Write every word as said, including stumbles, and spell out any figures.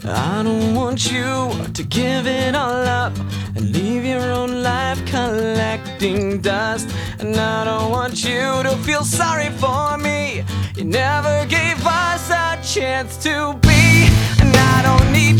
I don't want you to give it all up and leave your own life collecting dust. And I don't want you to feel sorry for me. You never gave us a chance to be. And I don't need